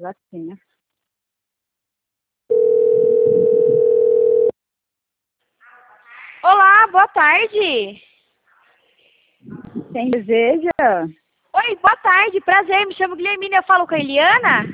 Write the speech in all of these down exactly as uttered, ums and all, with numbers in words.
já tinha. Olá, boa tarde. Quem deseja? Oi, boa tarde, prazer, me chamo Guilhermina, eu falo com a Eliana?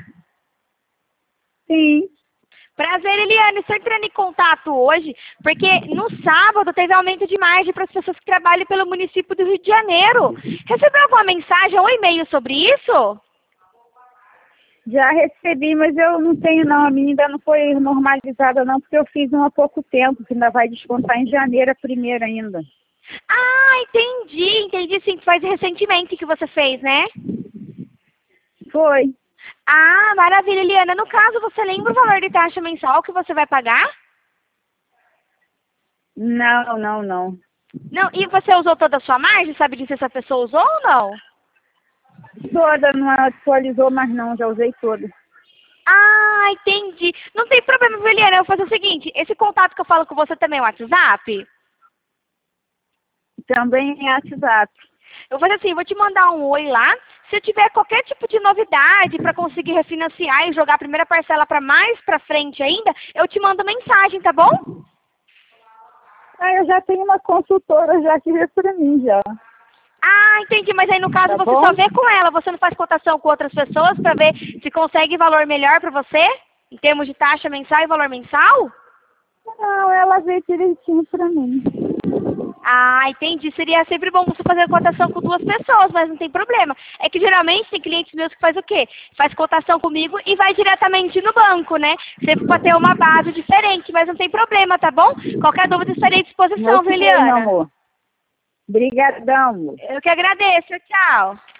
Sim. Prazer, Eliana, estou entrando em contato hoje, porque no sábado teve aumento de margem para as pessoas que trabalham pelo município do Rio de Janeiro. Recebeu alguma mensagem ou e-mail sobre isso? Já recebi, mas eu não tenho não, a minha ainda não foi normalizada não, porque eu fiz um há pouco tempo, que ainda vai descontar em janeiro a primeira ainda. Ah, entendi, entendi sim, que foi recentemente que você fez, né? Foi. Ah, maravilha, Eliana. No caso, você lembra o valor de taxa mensal que você vai pagar? Não, não, não. Não, e você usou toda a sua margem? Sabe dizer se a pessoa usou ou não? Toda não atualizou, mas não, já usei toda. Ah, entendi. Não tem problema, viu, Eliana. Eu vou fazer o seguinte, esse contato que eu falo com você também é o WhatsApp? Também é WhatsApp. Eu vou fazer assim, vou te mandar um oi lá. Se eu tiver qualquer tipo de novidade para conseguir refinanciar e jogar a primeira parcela para mais para frente ainda, eu te mando mensagem, tá bom? Ah, eu já tenho uma consultora já que vê pra mim já. Ah, entendi, mas aí no caso Tá você bom? só vê com ela, você não faz cotação com outras pessoas para ver se consegue valor melhor para você? Em termos de taxa mensal e valor mensal? Não, ela vê direitinho pra mim. Ah, entendi. Seria sempre bom você fazer cotação com duas pessoas, mas não tem problema. É que geralmente tem clientes meus que faz o quê? Faz cotação comigo e vai diretamente no banco, né? Sempre para ter uma base diferente, mas não tem problema, tá bom? Qualquer dúvida estarei à disposição, viu, Ok, meu Eliana? amor. Brigadão, amor. Eu que agradeço. Tchau.